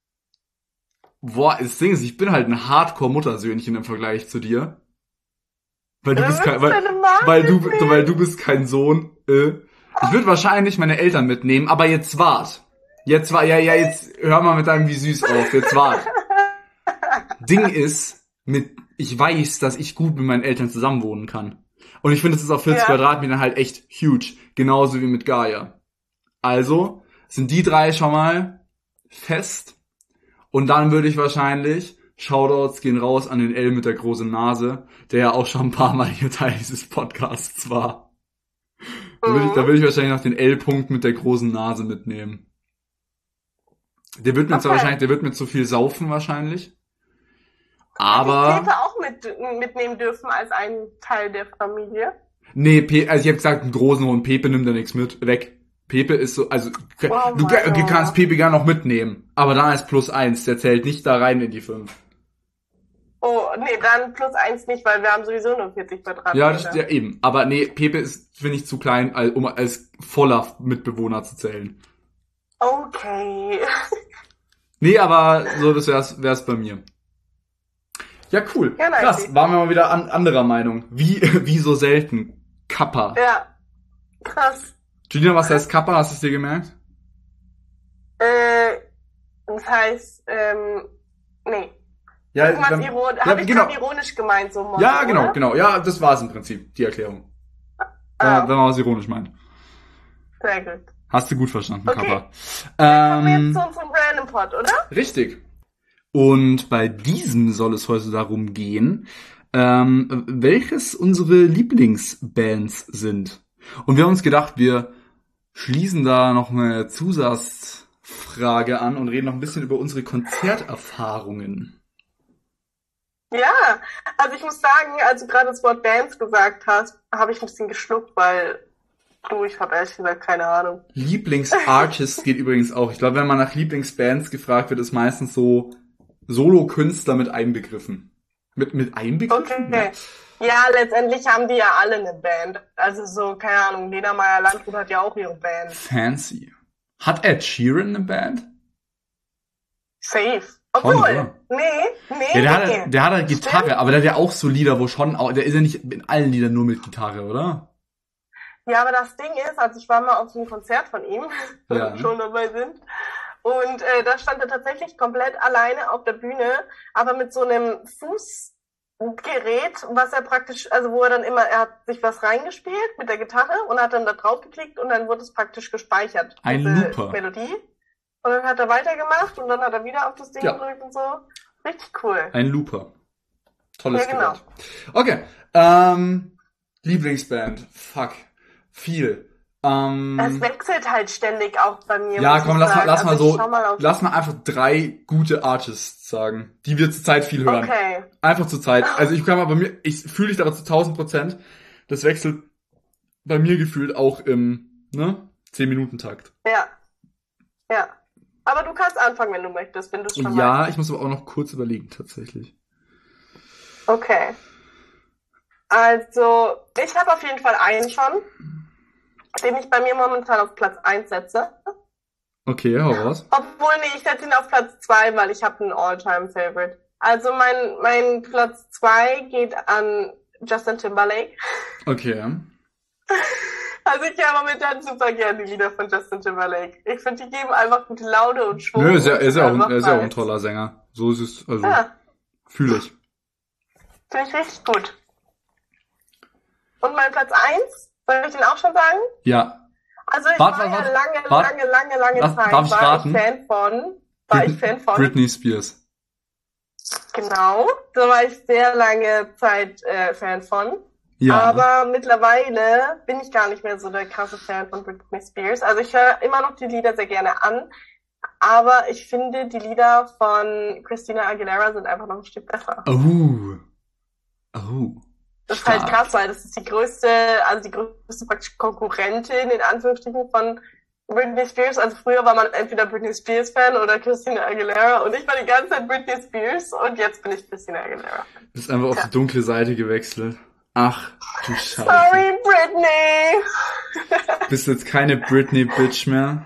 Speaker 1: boah, das Ding ist, ich bin halt ein Hardcore-Muttersöhnchen im Vergleich zu dir. Weil du
Speaker 2: Dann
Speaker 1: bist kein,
Speaker 2: würdest du
Speaker 1: weil,
Speaker 2: deine Mom
Speaker 1: weil du,
Speaker 2: mitnehmen?
Speaker 1: weil du bist kein Sohn. Äh. Ich würde wahrscheinlich meine Eltern mitnehmen, aber jetzt wart. Jetzt war, ja, ja, jetzt hör mal mit deinem wie süß auf, jetzt wart. Ding ist, mit, ich weiß, dass ich gut mit meinen Eltern zusammenwohnen kann. Und ich finde, es ist auf vierzig
Speaker 2: Ja.
Speaker 1: Quadratmetern halt echt huge. Genauso wie mit Gaia. Also, sind die drei schon mal fest. Und dann würde ich wahrscheinlich, Shoutouts gehen raus an den L mit der großen Nase, der ja auch schon ein paar Mal hier Teil dieses Podcasts war. Da würde ich, da
Speaker 2: Mhm.
Speaker 1: würde ich wahrscheinlich noch den L-Punkt mit der großen Nase mitnehmen. Der wird mir zwar
Speaker 2: Okay.
Speaker 1: wahrscheinlich, der wird mir zu viel saufen wahrscheinlich.
Speaker 2: Hätte ich
Speaker 1: Aber,
Speaker 2: Pepe auch mit, mitnehmen dürfen als einen Teil der Familie?
Speaker 1: nee, Pe- also ich habe gesagt, einen großen Hund, Pepe nimmt da nichts mit, weg. Pepe ist so, also,
Speaker 2: Oh
Speaker 1: du,
Speaker 2: mein
Speaker 1: du kannst
Speaker 2: Gott.
Speaker 1: Pepe gerne noch mitnehmen, aber dann als plus eins, der zählt nicht da rein in die fünf.
Speaker 2: Oh, nee, dann plus eins nicht, weil wir haben sowieso nur vierzig Quadratmeter.
Speaker 1: Ja, das, ja, eben. Aber nee, Pepe ist, finde ich, zu klein, als- um als voller Mitbewohner zu zählen.
Speaker 2: Okay.
Speaker 1: Nee, aber so, das wär's, wär's bei mir. Ja, cool.
Speaker 2: Ja, nice.
Speaker 1: Krass, waren wir mal wieder an anderer Meinung. Wie, wie so selten. Kappa.
Speaker 2: Ja, krass.
Speaker 1: Gina, was heißt Kappa? Hast du es dir gemerkt?
Speaker 2: Äh, das heißt, ähm, nee.
Speaker 1: Ja,
Speaker 2: Irgendwas
Speaker 1: wenn-
Speaker 2: ironisch,
Speaker 1: ja,
Speaker 2: habe ich
Speaker 1: genau.
Speaker 2: gerade ironisch gemeint, so Motto,
Speaker 1: Ja, genau,
Speaker 2: oder?
Speaker 1: genau. Ja, das war's im Prinzip, die Erklärung.
Speaker 2: Ah.
Speaker 1: Äh, wenn man was ironisch meint.
Speaker 2: Sehr gut.
Speaker 1: Hast du gut verstanden,
Speaker 2: Okay.
Speaker 1: Kappa.
Speaker 2: Kommen wir
Speaker 1: Ähm,
Speaker 2: jetzt zu unserem Random Pod, oder?
Speaker 1: Richtig. Und bei diesem soll es heute darum gehen, ähm, welches unsere Lieblingsbands sind. Und wir haben uns gedacht, wir schließen da noch eine Zusatzfrage an und reden noch ein bisschen über unsere Konzerterfahrungen.
Speaker 2: Ja, also ich muss sagen, als du gerade das Wort Bands gesagt hast, habe ich ein bisschen geschluckt, weil du, ich habe ehrlich gesagt keine Ahnung.
Speaker 1: Lieblingsartist geht übrigens auch. Ich glaube, wenn man nach Lieblingsbands gefragt wird, ist meistens so Solo-Künstler mit einbegriffen. Mit, mit einbegriffen?
Speaker 2: Okay. Ja, letztendlich haben die ja alle eine Band. Also so, keine Ahnung, Lena Meyer-Landrut hat ja auch ihre Band.
Speaker 1: Fancy. Hat Ed Sheeran eine Band?
Speaker 2: Safe.
Speaker 1: Schon,
Speaker 2: Obwohl,
Speaker 1: oder?
Speaker 2: nee, nee,
Speaker 1: Ja, der
Speaker 2: nee.
Speaker 1: hat, der hat halt Gitarre,
Speaker 2: Stimmt.
Speaker 1: aber der hat ja auch so Lieder, wo schon, auch- der ist ja nicht in allen Liedern nur mit Gitarre, oder?
Speaker 2: Ja, aber das Ding ist, also ich war mal auf so einem Konzert von ihm, wenn
Speaker 1: Ja.
Speaker 2: wir schon dabei sind. Und äh, da stand er tatsächlich komplett alleine auf der Bühne, aber mit so einem Fußgerät, was er praktisch, also wo er dann immer, er hat sich was reingespielt mit der Gitarre und hat dann da drauf geklickt und dann wurde es praktisch gespeichert.
Speaker 1: Ein
Speaker 2: diese
Speaker 1: Looper.
Speaker 2: Melodie. Und dann hat er weitergemacht und dann hat er wieder auf das Ding
Speaker 1: Ja.
Speaker 2: gedrückt und so. Richtig cool.
Speaker 1: Ein Looper. Tolles
Speaker 2: Ja, genau.
Speaker 1: Gerät. Okay, ähm, Lieblingsband. Fuck. Viel. Ähm,
Speaker 2: Es wechselt halt ständig auch bei mir.
Speaker 1: ja,
Speaker 2: muss
Speaker 1: komm,
Speaker 2: ich
Speaker 1: lass mal,
Speaker 2: sagen.
Speaker 1: lass mal
Speaker 2: Also ich
Speaker 1: so,
Speaker 2: schau mal auf-
Speaker 1: lass mal einfach drei gute Artists sagen, die wir zurzeit viel hören.
Speaker 2: Okay.
Speaker 1: Einfach zur Zeit. Also ich kann mal bei mir, ich fühle dich aber zu tausend Prozent. Das wechselt bei mir gefühlt auch im, ne, zehn Minuten Takt.
Speaker 2: Ja. Ja. Aber du kannst anfangen, wenn du möchtest, wenn du es schon
Speaker 1: Ja, ich muss aber auch noch kurz überlegen, tatsächlich.
Speaker 2: weißt. Okay. Also, ich habe auf jeden Fall einen schon, den ich bei mir momentan auf Platz eins setze.
Speaker 1: Okay, hau raus.
Speaker 2: Obwohl, nee, ich setze ihn auf Platz zwei, weil ich habe einen All-Time-Favorite. Also mein, mein Platz zwei geht an Justin Timberlake.
Speaker 1: Okay.
Speaker 2: Also ich höre momentan super gerne die Lieder von Justin Timberlake. Ich finde, die geben einfach gute Laune und Schwung.
Speaker 1: Nö, ist ja,
Speaker 2: und
Speaker 1: ist ja auch,
Speaker 2: einfach
Speaker 1: er ist ja auch ein
Speaker 2: nice.
Speaker 1: toller Sänger. So ist es, also,
Speaker 2: Ja,
Speaker 1: fühle ich.
Speaker 2: finde ich richtig gut. Und mein Platz eins, soll ich den auch schon sagen?
Speaker 1: Ja.
Speaker 2: Also ich
Speaker 1: Wart,
Speaker 2: war
Speaker 1: wart,
Speaker 2: ja lange,
Speaker 1: wart.
Speaker 2: lange, lange, lange
Speaker 1: Lass-
Speaker 2: Zeit
Speaker 1: darf ich
Speaker 2: war
Speaker 1: raten?
Speaker 2: ich Fan von, war ich Fan von,
Speaker 1: Britney Spears.
Speaker 2: genau, da war ich sehr lange Zeit äh, Fan von.
Speaker 1: Ja.
Speaker 2: Aber mittlerweile bin ich gar nicht mehr so der krasse Fan von Britney Spears. Also ich höre immer noch die Lieder sehr gerne an, aber ich finde, die Lieder von Christina Aguilera sind einfach noch ein Stück besser.
Speaker 1: Oh. Oh.
Speaker 2: Das ist halt
Speaker 1: Stark.
Speaker 2: krass, weil das ist die größte, also die größte praktisch Konkurrentin in Anführungsstrichen von Britney Spears. Also früher war man entweder Britney Spears Fan oder Christina Aguilera und ich war die ganze Zeit Britney Spears und jetzt bin ich Christina Aguilera.
Speaker 1: Du bist einfach auf
Speaker 2: Ja.
Speaker 1: die dunkle Seite gewechselt. Ach, du Scheiße.
Speaker 2: Sorry, Britney!
Speaker 1: Bist jetzt keine Britney-Bitch mehr?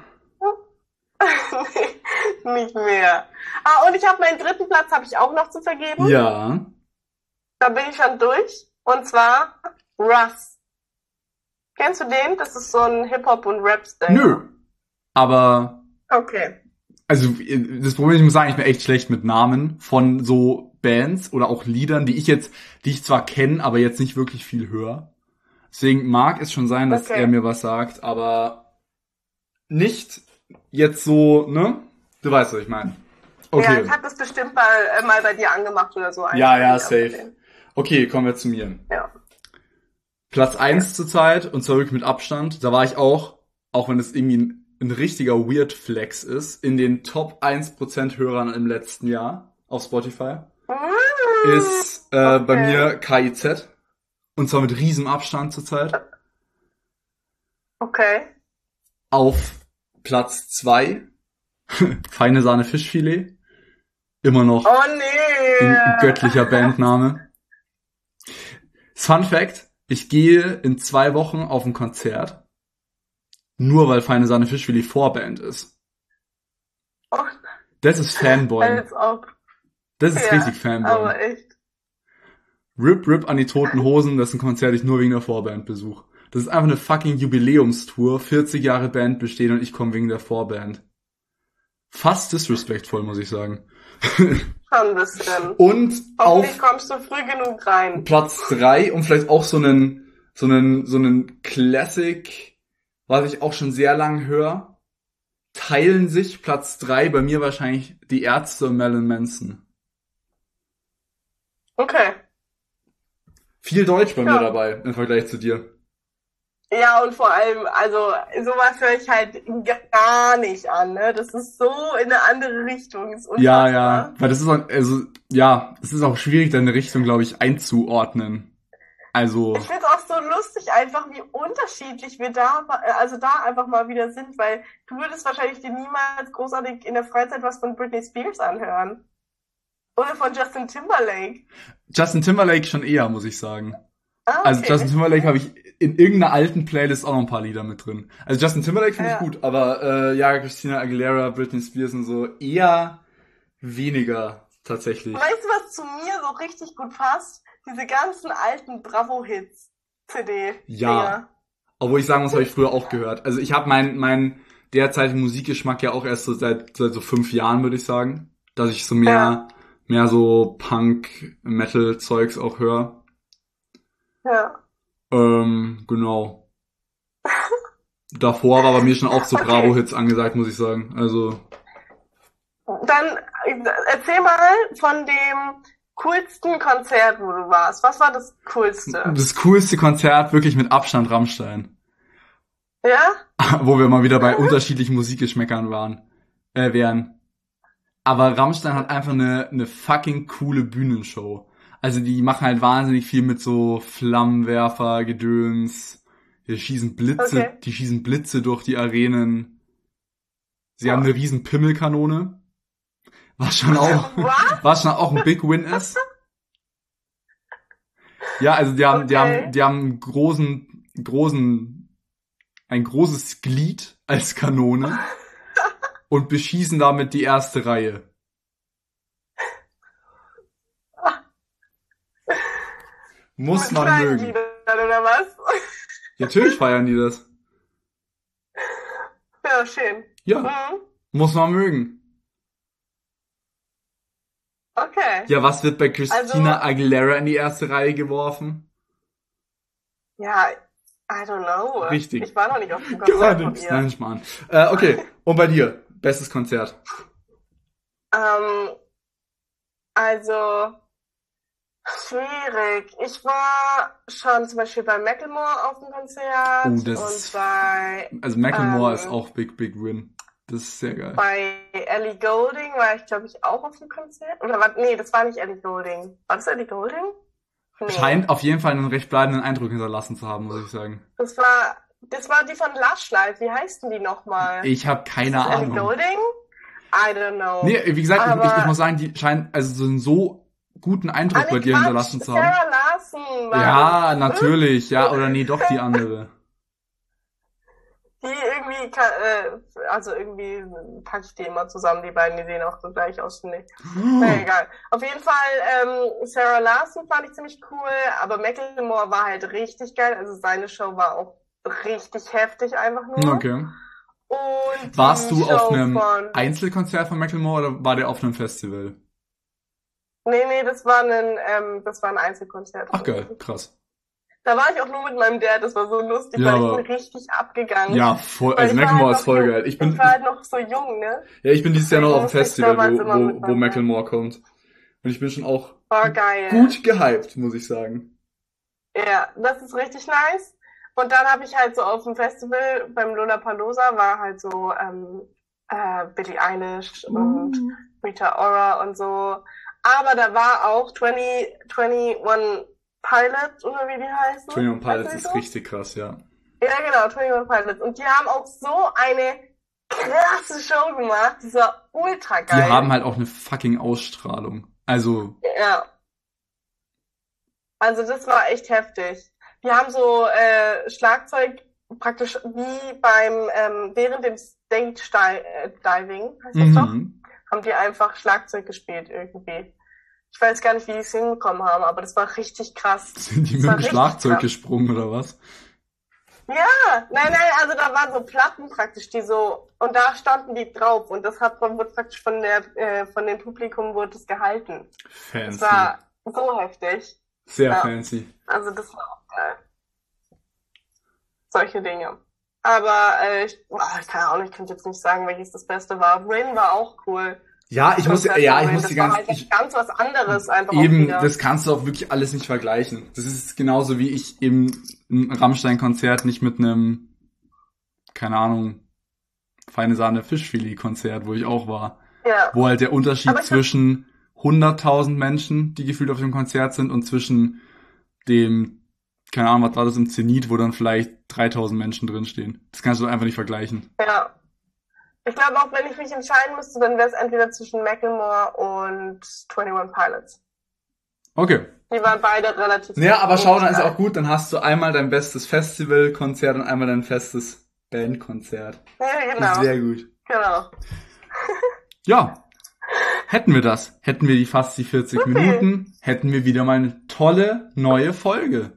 Speaker 2: Nee, nicht mehr. Ah, und ich habe meinen dritten Platz habe ich auch noch zu vergeben.
Speaker 1: Ja.
Speaker 2: Da bin ich schon durch. Und zwar Russ. Kennst du den? Das ist so ein Hip-Hop- und Rap-Style.
Speaker 1: Nö. Aber,
Speaker 2: Okay.
Speaker 1: also, das Problem ist, ich muss sagen, ich bin echt schlecht mit Namen von so Bands oder auch Liedern, die ich jetzt, die ich zwar kenne, aber jetzt nicht wirklich viel höre. Deswegen mag es schon sein, dass
Speaker 2: Okay.
Speaker 1: er mir was sagt, aber nicht jetzt so, ne? Du weißt, was ich meine.
Speaker 2: Ja,
Speaker 1: Okay.
Speaker 2: ich habe das bestimmt mal, äh, mal bei dir angemacht oder so.
Speaker 1: Ja, ja,
Speaker 2: Eigentlich
Speaker 1: safe.
Speaker 2: gesehen.
Speaker 1: Okay, kommen wir zu mir.
Speaker 2: Ja.
Speaker 1: Platz eins zurzeit und zwar wirklich mit Abstand. Da war ich auch, auch wenn es irgendwie ein, ein richtiger Weird Flex ist, in den Top eins Prozent Hörern im letzten Jahr auf Spotify.
Speaker 2: Mm,
Speaker 1: Ist äh, bei
Speaker 2: okay.
Speaker 1: mir K I Z. Und zwar mit riesem Abstand zurzeit.
Speaker 2: Okay.
Speaker 1: Auf Platz zwei Feine Sahne Fischfilet. Immer noch
Speaker 2: Oh nee.
Speaker 1: ein göttlicher Bandname. Fun Fact, ich gehe in zwei Wochen auf ein Konzert. Nur weil Feine Sahne Fischfilet Vorband ist.
Speaker 2: Oh,
Speaker 1: Das ist Fanboy.
Speaker 2: als ob.
Speaker 1: Das ist
Speaker 2: Ja,
Speaker 1: richtig Fanboy.
Speaker 2: aber echt.
Speaker 1: Rip Rip an die Toten Hosen, das ist ein Konzert, das ich nur wegen der Vorband besuche. Das ist einfach eine fucking Jubiläumstour, vierzig Jahre Band bestehen und ich komme wegen der Vorband. Fast disrespectful, muss ich sagen.
Speaker 2: Schon ein bisschen.
Speaker 1: Und
Speaker 2: Hoffentlich
Speaker 1: auf
Speaker 2: kommst du früh genug rein.
Speaker 1: Platz drei, um vielleicht auch so einen, so einen, so einen Classic, was ich auch schon sehr lang höre, teilen sich Platz drei bei mir wahrscheinlich die Ärzte und Marilyn Manson.
Speaker 2: Okay.
Speaker 1: Viel Deutsch bei
Speaker 2: Ja.
Speaker 1: mir dabei im Vergleich zu dir.
Speaker 2: Ja, und vor allem, also sowas höre ich halt gar nicht an, ne? Das ist so in eine andere Richtung. Ist
Speaker 1: Ja,
Speaker 2: unfassbar.
Speaker 1: ja, weil das ist auch, also, ja, es ist auch schwierig, deine Richtung, glaube ich, einzuordnen. Also,
Speaker 2: Ich finde es auch so lustig einfach, wie unterschiedlich wir da, also da einfach mal wieder sind, weil du würdest wahrscheinlich dir niemals großartig in der Freizeit was von Britney Spears anhören. Oder von Justin Timberlake.
Speaker 1: Justin Timberlake schon eher, muss ich sagen.
Speaker 2: Ah,
Speaker 1: Also
Speaker 2: okay.
Speaker 1: Justin Timberlake habe ich in irgendeiner alten Playlist auch noch ein paar Lieder mit drin. Also Justin Timberlake finde ich
Speaker 2: Ja.
Speaker 1: gut, aber äh, ja, Christina Aguilera, Britney Spears und so eher weniger tatsächlich.
Speaker 2: Weißt du, was zu mir so richtig gut passt? Diese ganzen alten Bravo-Hits. C D.
Speaker 1: Ja. Obwohl ich sagen muss, habe ich früher auch gehört. Also ich habe meinen mein derzeitigen Musikgeschmack ja auch erst so seit, seit so fünf Jahren, würde ich sagen. Dass ich so mehr,
Speaker 2: Ja.
Speaker 1: mehr so Punk-Metal-Zeugs auch höre.
Speaker 2: Ja.
Speaker 1: Ähm, genau. Davor war bei mir schon auch so
Speaker 2: Okay.
Speaker 1: Bravo-Hits angesagt, muss ich sagen. Also,
Speaker 2: Dann äh, erzähl mal von dem coolsten Konzert, wo du warst. Was war das coolste?
Speaker 1: das coolste Konzert wirklich mit Abstand Rammstein.
Speaker 2: Ja?
Speaker 1: Wo wir mal wieder bei unterschiedlichen Musikgeschmäckern waren, äh, wären. Aber Rammstein hat einfach eine, eine fucking coole Bühnenshow. Also die machen halt wahnsinnig viel mit so Flammenwerfer, Gedöns. Die schießen Blitze,
Speaker 2: Okay.
Speaker 1: die schießen Blitze durch die Arenen. Sie haben
Speaker 2: Boah.
Speaker 1: eine riesen Pimmelkanone. Was schon auch,
Speaker 2: Was?
Speaker 1: was schon auch ein Big Win ist. Ja, also die haben, die
Speaker 2: Okay.
Speaker 1: haben, die haben einen großen, großen, ein großes Glied als Kanone und beschießen damit die erste Reihe. Muss
Speaker 2: Mit
Speaker 1: man
Speaker 2: kleinen
Speaker 1: mögen.
Speaker 2: Liedern oder was?
Speaker 1: Natürlich feiern die das.
Speaker 2: Ja, schön.
Speaker 1: Ja,
Speaker 2: Mhm.
Speaker 1: muss man mögen.
Speaker 2: Okay.
Speaker 1: Ja, was wird bei Christina
Speaker 2: Also-
Speaker 1: Aguilera in die erste Reihe geworfen?
Speaker 2: Ja, I don't know.
Speaker 1: Richtig.
Speaker 2: Ich war noch nicht auf dem Konzert von ihr.
Speaker 1: Nein, Schmarrn. Äh, okay, und bei dir? Bestes Konzert?
Speaker 2: Ähm, also, schwierig. Ich war schon zum Beispiel bei Macklemore auf dem Konzert
Speaker 1: Oh, das
Speaker 2: und
Speaker 1: ist-
Speaker 2: bei,
Speaker 1: Also Macklemore
Speaker 2: Ähm,
Speaker 1: ist auch Big, Big Win. Das ist sehr geil.
Speaker 2: bei Ellie Goulding war ich, glaube ich, auch auf dem Konzert. Oder war, nee, das war nicht Ellie Goulding. War das Ellie Goulding? Nee.
Speaker 1: Scheint auf jeden Fall einen recht bleibenden Eindruck hinterlassen zu haben, muss ich sagen.
Speaker 2: Das war, das war die von Lush Life. Wie heißen die nochmal?
Speaker 1: Ich habe keine
Speaker 2: Ist das Ellie
Speaker 1: Ahnung.
Speaker 2: Goulding? I don't know.
Speaker 1: Nee, wie gesagt, ich,
Speaker 2: Aber-
Speaker 1: ich, ich muss sagen, die scheinen also so einen so guten Eindruck
Speaker 2: Ah,
Speaker 1: bei
Speaker 2: nee,
Speaker 1: dir
Speaker 2: Quatsch,
Speaker 1: hinterlassen zu haben.
Speaker 2: Sarah Larson war
Speaker 1: Ja,
Speaker 2: das.
Speaker 1: natürlich. Ja, oder nee, doch die andere.
Speaker 2: Die irgendwie, ka- äh, also irgendwie packe ich die immer zusammen, die beiden, die sehen auch so gleich aus, finde ich. Na, egal. Auf jeden Fall, ähm, Sarah Larson fand ich ziemlich cool, aber Macklemore war halt richtig geil, also seine Show war auch richtig heftig einfach nur.
Speaker 1: Okay.
Speaker 2: Und
Speaker 1: Warst
Speaker 2: die
Speaker 1: du auf
Speaker 2: Show
Speaker 1: einem
Speaker 2: von,
Speaker 1: Einzelkonzert von Macklemore oder war der auf einem Festival?
Speaker 2: nee, nee, das war ein, ähm, das war ein Einzelkonzert.
Speaker 1: Ach geil, krass.
Speaker 2: Da war ich auch nur mit meinem Dad, das war so lustig,
Speaker 1: Ja,
Speaker 2: weil ich
Speaker 1: aber-
Speaker 2: bin richtig abgegangen.
Speaker 1: Ja, voll,
Speaker 2: Weil
Speaker 1: also
Speaker 2: ich war
Speaker 1: Macklemore
Speaker 2: halt
Speaker 1: ist
Speaker 2: noch
Speaker 1: voll
Speaker 2: jung.
Speaker 1: geil. Ich bin,
Speaker 2: Ich war halt noch so jung, ne?
Speaker 1: ja, ich bin dieses Jahr noch auf dem
Speaker 2: Deswegen musste ich
Speaker 1: Festival,
Speaker 2: damals
Speaker 1: wo,
Speaker 2: immer
Speaker 1: wo,
Speaker 2: mit
Speaker 1: wo
Speaker 2: meinem
Speaker 1: Macklemore kommt. Und ich bin schon auch
Speaker 2: War geil.
Speaker 1: gut gehypt, muss ich sagen.
Speaker 2: Ja, das ist richtig nice. Und dann habe ich halt so auf dem Festival beim Lollapalooza war halt so ähm, äh, Billie Eilish und Rita Ora und so. Aber da war auch zwanzig, einundzwanzig Pilots oder wie die heißen.
Speaker 1: Twenty One Pilots
Speaker 2: Weißt du
Speaker 1: ist
Speaker 2: so?
Speaker 1: richtig krass, ja.
Speaker 2: Ja, genau, einundzwanzig Pilots. Und die haben auch so eine krasse Show gemacht. Die war ultra
Speaker 1: Die
Speaker 2: geil.
Speaker 1: haben halt auch eine fucking Ausstrahlung. Also,
Speaker 2: Ja. Also das war echt heftig. Die haben so äh, Schlagzeug praktisch wie beim ähm, während dem Stage äh, Diving, heißt das doch,
Speaker 1: mhm.
Speaker 2: haben die einfach Schlagzeug gespielt irgendwie. Ich weiß gar nicht, wie die es hinbekommen haben, aber das war richtig krass.
Speaker 1: Sind die
Speaker 2: Das
Speaker 1: mit
Speaker 2: war
Speaker 1: dem
Speaker 2: richtig
Speaker 1: Schlagzeug
Speaker 2: krass.
Speaker 1: gesprungen oder was?
Speaker 2: Ja, nein, nein, also da waren so Platten praktisch, die so, und da standen die drauf und das hat wurde praktisch von der äh, von dem Publikum wurde es gehalten. Das
Speaker 1: Fancy.
Speaker 2: war so heftig.
Speaker 1: Sehr
Speaker 2: ja.
Speaker 1: fancy.
Speaker 2: Also das war auch geil. Solche Dinge. Aber äh, ich, boah, ich kann auch nicht, ich könnte jetzt nicht sagen, welches das Beste war. Rin war auch cool.
Speaker 1: Ja, ich muss,
Speaker 2: Das
Speaker 1: ja, ich
Speaker 2: Rin,
Speaker 1: muss
Speaker 2: das
Speaker 1: die
Speaker 2: war
Speaker 1: ganze,
Speaker 2: halt
Speaker 1: ich,
Speaker 2: ganz was anderes einfach auch
Speaker 1: eben,
Speaker 2: wieder.
Speaker 1: das kannst du auch wirklich alles nicht vergleichen. Das ist genauso wie ich eben ein Rammstein-Konzert nicht mit einem, keine Ahnung, feine Sahne Fischfilet-Konzert, wo ich auch war.
Speaker 2: Ja.
Speaker 1: Wo halt der Unterschied
Speaker 2: Aber ich-
Speaker 1: zwischen hunderttausend Menschen, die gefühlt auf dem Konzert sind, und zwischen dem, keine Ahnung, was war das im Zenit, wo dann vielleicht dreitausend Menschen drinstehen. Das kannst du einfach nicht vergleichen.
Speaker 2: Ja. Ich glaube auch, wenn ich mich entscheiden müsste, dann wäre es entweder zwischen Macklemore und einundzwanzig Pilots.
Speaker 1: Okay.
Speaker 2: Die waren beide relativ.
Speaker 1: Ja, aber schau, dann ist
Speaker 2: geil.
Speaker 1: auch gut, dann hast du einmal dein bestes Festivalkonzert und einmal dein festes Bandkonzert.
Speaker 2: Ja,
Speaker 1: Das ist
Speaker 2: genau.
Speaker 1: sehr gut.
Speaker 2: Genau.
Speaker 1: Ja, hätten wir das. Hätten wir die fast die vierzig
Speaker 2: Supi.
Speaker 1: Minuten, hätten wir wieder mal eine tolle neue Folge.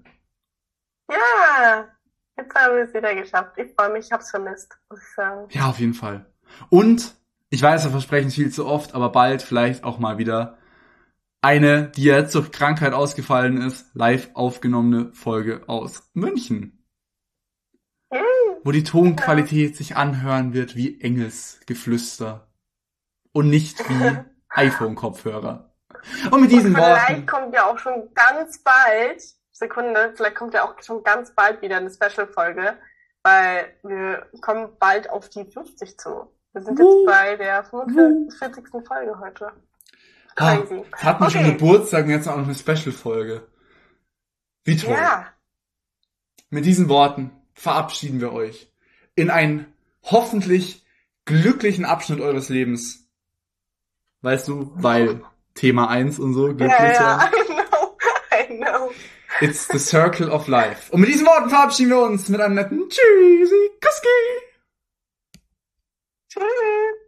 Speaker 2: Ja. Jetzt haben wir es wieder geschafft. Ich freue mich, ich hab's vermisst, muss ich sagen.
Speaker 1: Ja, auf jeden Fall. Und, ich weiß, wir versprechen es viel zu oft, aber bald vielleicht auch mal wieder eine, die jetzt durch Krankheit ausgefallen ist, live aufgenommene Folge aus München.
Speaker 2: Yay.
Speaker 1: Wo die Tonqualität sich anhören wird wie Engelsgeflüster und nicht wie iPhone-Kopfhörer. Und mit diesen
Speaker 2: Vielleicht
Speaker 1: Worten,
Speaker 2: kommt ja auch schon ganz bald, Sekunde, vielleicht kommt ja auch schon ganz bald wieder eine Special-Folge, weil wir kommen bald auf die fünfzig zu. Wir sind
Speaker 1: Wuh.
Speaker 2: jetzt bei der fünfundvierzigsten Folge heute.
Speaker 1: ah,
Speaker 2: Crazy.
Speaker 1: jetzt hatten wir schon
Speaker 2: Okay.
Speaker 1: Geburtstag und jetzt auch noch eine Special-Folge. Wie toll.
Speaker 2: Ja,
Speaker 1: Mit diesen Worten verabschieden wir euch in einen hoffentlich glücklichen Abschnitt eures Lebens. Weißt du, weil Thema eins und so, glücklich
Speaker 2: ja,
Speaker 1: sein.
Speaker 2: ja, I know, I know.
Speaker 1: It's the circle of life. Und mit diesen Worten verabschieden wir uns mit einem netten Tschüssi, Kuski.
Speaker 2: Tschüss.